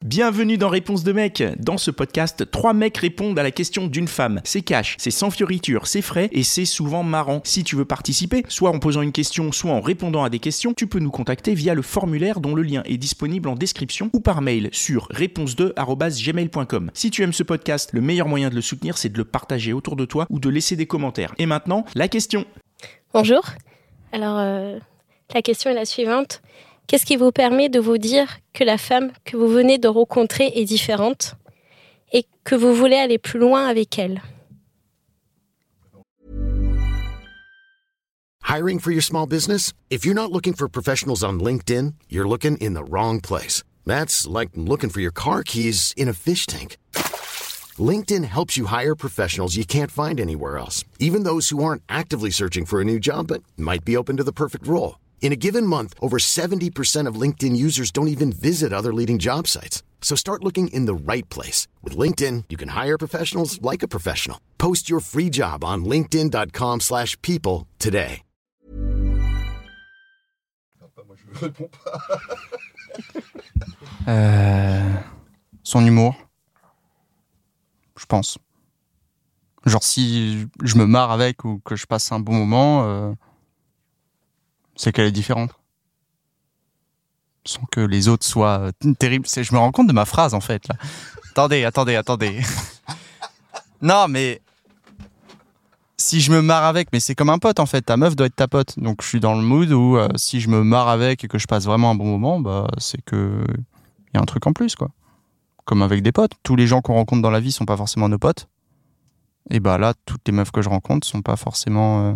Bienvenue dans Réponse de mec. Dans ce podcast, 3 mecs répondent à la question d'une femme. C'est cash, c'est sans fioriture, c'est frais et c'est souvent marrant. Si tu veux participer, soit en posant une question, soit en répondant à des questions, tu peux nous contacter via le formulaire dont le lien est disponible en description ou par mail sur réponse2@gmail.com. Si tu aimes ce podcast, le meilleur moyen de le soutenir, c'est de le partager autour de toi ou de laisser des commentaires. Et maintenant, la question. Bonjour. Alors, la question est la suivante. Qu'est-ce qui vous permet de vous dire que la femme que vous venez de rencontrer est différente et que vous voulez aller plus loin avec elle? Hiring for your small business? If you're not looking for professionals on LinkedIn, you're looking in the wrong place. That's like looking for your car keys in a fish tank. LinkedIn helps you hire professionals you can't find anywhere else, even those who aren't actively searching for a new job but might be open to the perfect role. In a given month, over 70% of LinkedIn users don't even visit other leading job sites. So start looking in the right place. With LinkedIn, you can hire professionals like a professional. Post your free job on linkedin.com/people today. Moi, je réponds pas. Son humour, je pense. Genre si je me marre avec ou que je passe un bon moment, c'est qu'elle est différente. Sans que les autres soient terribles. Je me rends compte de ma phrase en fait là. Attendez. Non mais si je me marre avec, mais c'est comme un pote en fait. Ta meuf doit être ta pote. Donc je suis dans le mood où si je me marre avec et que je passe vraiment un bon moment, bah c'est que il y a un truc en plus quoi. Comme avec des potes. Tous les gens qu'on rencontre dans la vie sont pas forcément nos potes. Et bah là, toutes les meufs que je rencontre sont pas forcément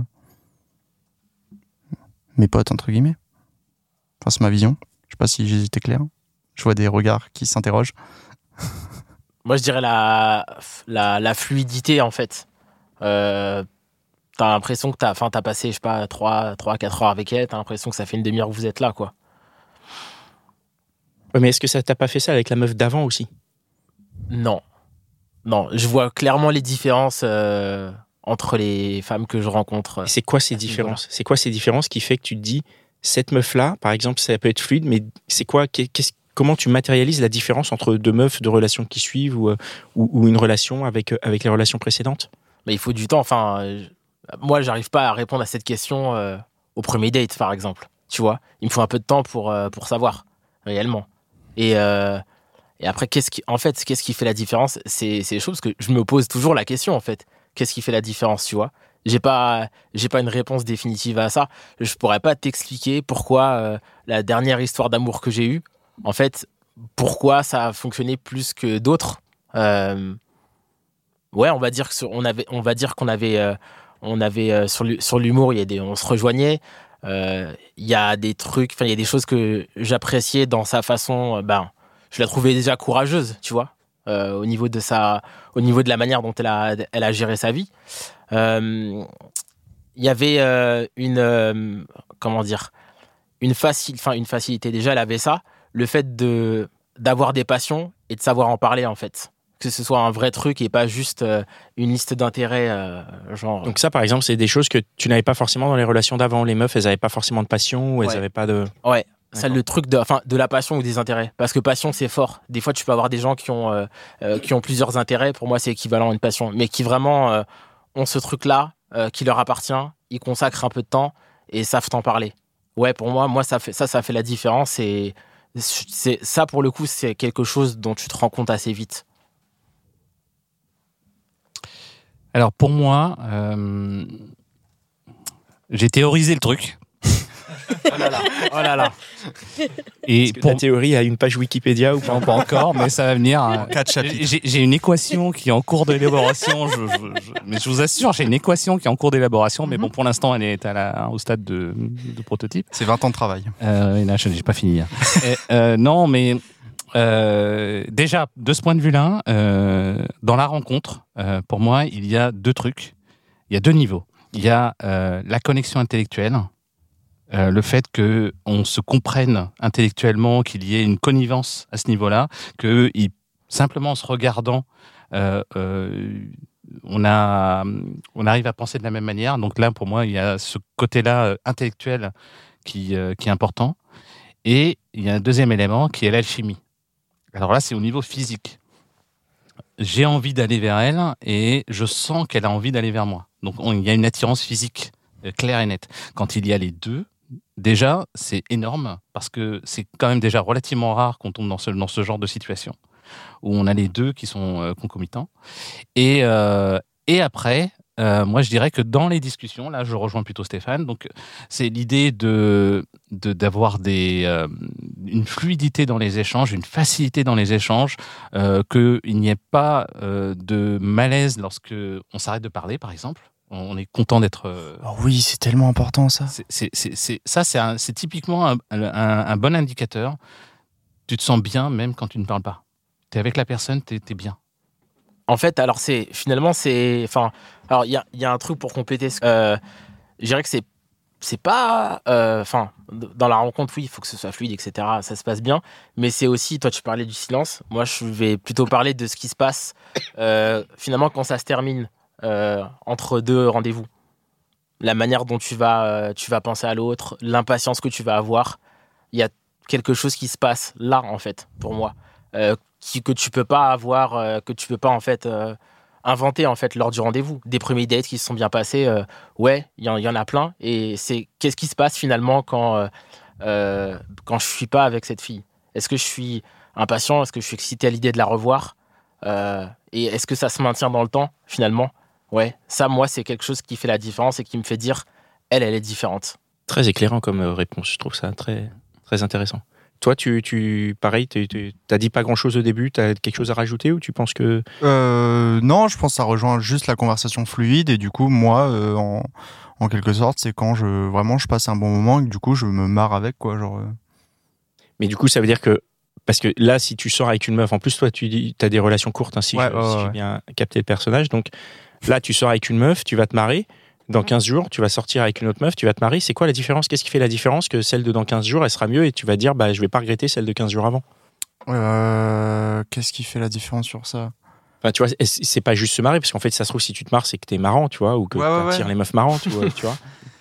mes potes entre guillemets. Enfin, c'est ma vision. Je sais pas si j'ai été clair. Je vois des regards qui s'interrogent. Moi, je dirais la fluidité en fait. T'as l'impression que t'as passé, je sais pas, 3-4 heures avec elle. T'as l'impression que ça fait une demi-heure que vous êtes là, quoi. Ouais, mais est-ce que ça t'a pas fait ça avec la meuf d'avant aussi? Non, je vois clairement les différences entre les femmes que je rencontre. Et c'est quoi ces différences? C'est quoi ces différences qui fait que tu te dis, cette meuf-là, par exemple, ça peut être fluide, mais c'est quoi? Comment tu matérialises la différence entre deux meufs de relations qui suivent ou une relation avec les relations précédentes? Mais il faut du temps. Enfin, moi, j'arrive pas à répondre à cette question au premier date, par exemple. Tu vois, il me faut un peu de temps pour savoir réellement. Et après, qu'est-ce qui fait la différence? C'est les choses que je me pose toujours la question en fait. Qu'est-ce qui fait la différence, tu vois? J'ai pas une réponse définitive à ça. Je pourrais pas t'expliquer pourquoi la dernière histoire d'amour que j'ai eue, en fait, pourquoi ça a fonctionné plus que d'autres. Ouais, on va dire qu'on avait sur l'humour, on se rejoignait. Il y a des trucs, enfin il y a des choses que j'appréciais dans sa façon. Je la trouvais déjà courageuse, tu vois, au niveau de la manière dont elle a géré sa vie. Il y avait une facilité. Déjà, elle avait ça, le fait d'avoir des passions et de savoir en parler en fait. Que ce soit un vrai truc et pas juste une liste d'intérêts genre. Donc ça, par exemple, c'est des choses que tu n'avais pas forcément dans les relations d'avant. Les meufs, elles n'avaient pas forcément de passion ou elles n'avaient pas de... Ouais, c'est le truc de la passion ou des intérêts. Parce que passion, c'est fort. Des fois, tu peux avoir des gens qui ont plusieurs intérêts. Pour moi, c'est équivalent à une passion. Mais qui vraiment ont ce truc-là qui leur appartient. Ils consacrent un peu de temps et savent t'en parler. Ouais, pour moi, ça fait la différence. Et ça, pour le coup, c'est quelque chose dont tu te rends compte assez vite. Alors pour moi, j'ai théorisé le truc. Oh là là. Et pour ta théorie a une page Wikipédia ou pas? Non, pas encore, mais ça va venir. 4 chapitres. J'ai une équation qui est en cours d'élaboration. Mais je vous assure, j'ai une équation qui est en cours d'élaboration. Mais bon, pour l'instant, elle est au stade de prototype. C'est 20 ans de travail. Là, j'ai pas fini. Non, mais déjà, de ce point de vue-là, dans la rencontre, pour moi, il y a 2 trucs. Il y a 2 niveaux. Il y a la connexion intellectuelle, le fait qu'on se comprenne intellectuellement, qu'il y ait une connivence à ce niveau-là, que simplement en se regardant, on arrive à penser de la même manière. Donc là, pour moi, il y a ce côté-là intellectuel qui est important. Et il y a un deuxième élément qui est l'alchimie. Alors là, c'est au niveau physique. J'ai envie d'aller vers elle et je sens qu'elle a envie d'aller vers moi. Donc il y a une attirance physique claire et nette. Quand il y a les deux, déjà, c'est énorme parce que c'est quand même déjà relativement rare qu'on tombe dans ce genre de situation où on a les deux qui sont concomitants. Et après, moi, je dirais que dans les discussions, là, je rejoins plutôt Stéphane. Donc, c'est l'idée d'avoir une fluidité dans les échanges, une facilité dans les échanges, qu'il n'y ait pas de malaise lorsque on s'arrête de parler, par exemple. On est content d'être. Oh oui, c'est tellement important ça. C'est typiquement un bon indicateur. Tu te sens bien même quand tu ne parles pas. T'es avec la personne, t'es bien. En fait, alors il y a un truc pour compléter. Je dirais que c'est pas, dans la rencontre, oui, il faut que ce soit fluide, etc. Ça se passe bien, mais c'est aussi, toi, tu parlais du silence. Moi, je vais plutôt parler de ce qui se passe finalement quand ça se termine entre deux rendez-vous. La manière dont tu vas penser à l'autre, l'impatience que tu vas avoir. Il y a quelque chose qui se passe là, en fait, pour moi. Que tu peux pas avoir, que tu peux pas en fait inventer en fait lors du rendez-vous. Des premiers dates qui se sont bien passés, ouais, il y en a plein. Et c'est qu'est-ce qui se passe finalement quand je suis pas avec cette fille. Est-ce que je suis impatient? Est-ce que je suis excité à l'idée de la revoir? Et est-ce que ça se maintient dans le temps finalement? Ouais, ça moi c'est quelque chose qui fait la différence et qui me fait dire elle est différente. Très éclairant comme réponse, je trouve ça très, très intéressant. Toi, pareil, t'as dit pas grand-chose au début, t'as quelque chose à rajouter ou tu penses que... Non, je pense que ça rejoint juste la conversation fluide et du coup, moi, en quelque sorte, c'est quand je passe un bon moment et que du coup, je me marre avec, quoi, genre... Mais du coup, ça veut dire que... Parce que là, si tu sors avec une meuf, en plus, toi, tu dis t'as des relations courtes, hein, si j'ai bien capté le personnage, donc là, tu sors avec une meuf, tu vas te marrer. Dans 15 jours, tu vas sortir avec une autre meuf, tu vas te marier. C'est quoi la différence? Qu'est-ce qui fait la différence que celle de dans 15 jours, elle sera mieux et tu vas dire, je vais pas regretter celle de 15 jours avant? Qu'est-ce qui fait la différence sur ça? Enfin, tu vois, c'est pas juste se marrer, parce qu'en fait, ça se trouve, si tu te marres, c'est que t'es marrant, tu vois, ou que t'attires les meufs marrantes, tu vois.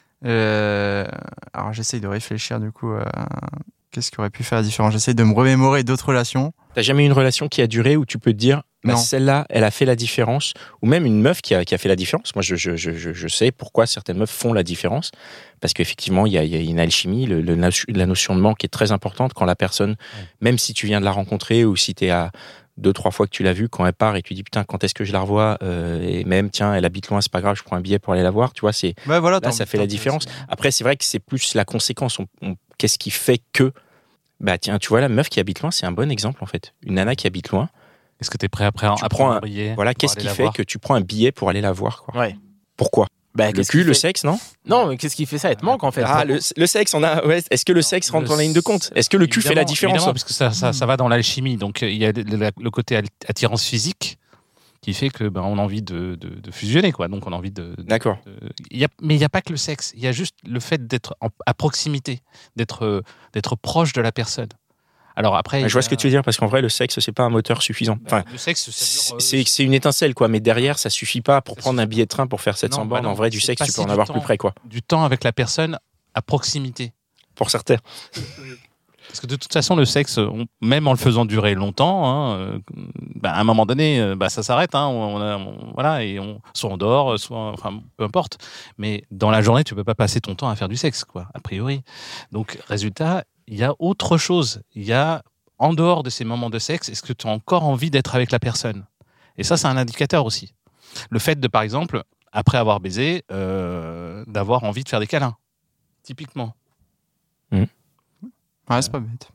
Alors, j'essaye de réfléchir, du coup, qu'est-ce qui aurait pu faire la différence? J'essaye de me remémorer d'autres relations. T'as jamais eu une relation qui a duré où tu peux te dire, celle-là, elle a fait la différence, ou même une meuf qui a fait la différence. Moi, je sais pourquoi certaines meufs font la différence, parce qu'effectivement, il y a une alchimie, la notion de manque est très importante quand la personne, même si tu viens de la rencontrer ou si t'es à 2-3 fois que tu l'as vue, quand elle part et tu dis putain, quand est-ce que je la revois, et même tiens, elle habite loin, c'est pas grave, je prends un billet pour aller la voir, tu vois, là, ça fait la différence. Après, c'est vrai que c'est plus la conséquence. Qu'est-ce qui fait que, tiens, tu vois, la meuf qui habite loin, c'est un bon exemple en fait. Une nana qui habite loin. Est-ce que tu es prêt à prendre un billet? Voilà, qu'est-ce qui fait que tu prends un billet pour aller la voir, quoi? Ouais. Pourquoi? Le cul, le sexe, non? Non, mais qu'est-ce qui fait ça? Elle te manque en fait. Le sexe, est-ce que le sexe rentre en ligne de compte? Est-ce que le cul fait la différence? Parce que ça va dans l'alchimie. Donc il y a le côté attirance physique qui fait que on a envie de fusionner, quoi. Donc on a envie de. D'accord. Mais il n'y a pas que le sexe. Il y a juste le fait d'être à proximité, d'être proche de la personne. Alors après, je vois ce que tu veux dire, parce qu'en vrai, le sexe, c'est pas un moteur suffisant. Enfin, le sexe, c'est une étincelle, quoi. Mais derrière, ça suffit pas pour prendre un billet de train pour faire 700 bornes. En vrai, du sexe, tu peux en avoir plus près, quoi. Du temps avec la personne à proximité. Pour certains. Parce que de toute façon, le sexe, même en le faisant durer longtemps, à un moment donné, ça s'arrête. Voilà, et soit on dort, soit, peu importe. Mais dans la journée, tu peux pas passer ton temps à faire du sexe, quoi, a priori. Donc, résultat, il y a autre chose. Il y a, en dehors de ces moments de sexe, est-ce que tu as encore envie d'être avec la personne? Et ça, c'est un indicateur aussi. Le fait de, par exemple, après avoir baisé, d'avoir envie de faire des câlins. Typiquement. Ouais, c'est pas bête.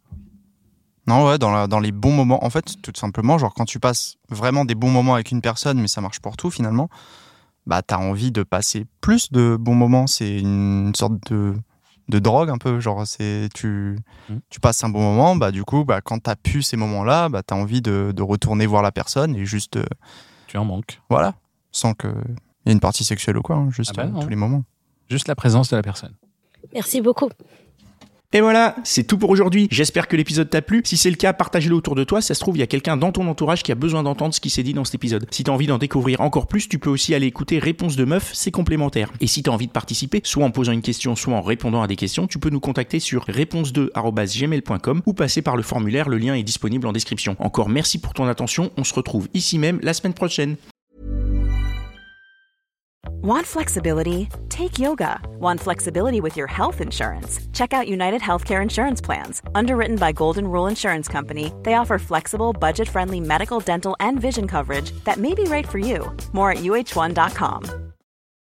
Non, ouais, dans les bons moments. En fait, tout simplement, genre quand tu passes vraiment des bons moments avec une personne, mais ça marche pour tout finalement, t'as envie de passer plus de bons moments. C'est une sorte de drogue un peu. Genre, tu passes un bon moment, du coup, quand t'as pu ces moments-là, t'as envie de retourner voir la personne et juste. Tu en manques. Voilà. Sans qu'il y ait une partie sexuelle ou quoi, hein, juste tous les moments. Juste la présence de la personne. Merci beaucoup. Et voilà, c'est tout pour aujourd'hui. J'espère que l'épisode t'a plu. Si c'est le cas, partage-le autour de toi. Ça se trouve, il y a quelqu'un dans ton entourage qui a besoin d'entendre ce qui s'est dit dans cet épisode. Si t'as envie d'en découvrir encore plus, tu peux aussi aller écouter Réponse de Meuf, c'est complémentaire. Et si t'as envie de participer, soit en posant une question, soit en répondant à des questions, tu peux nous contacter sur réponse2@gmail.com ou passer par le formulaire, le lien est disponible en description. Encore merci pour ton attention, on se retrouve ici même la semaine prochaine. Want flexibility? Take yoga. Want flexibility with your health insurance? Check out United Healthcare Insurance Plans. Underwritten by Golden Rule Insurance Company, they offer flexible, budget-friendly medical, dental, and vision coverage that may be right for you. More at uh1.com.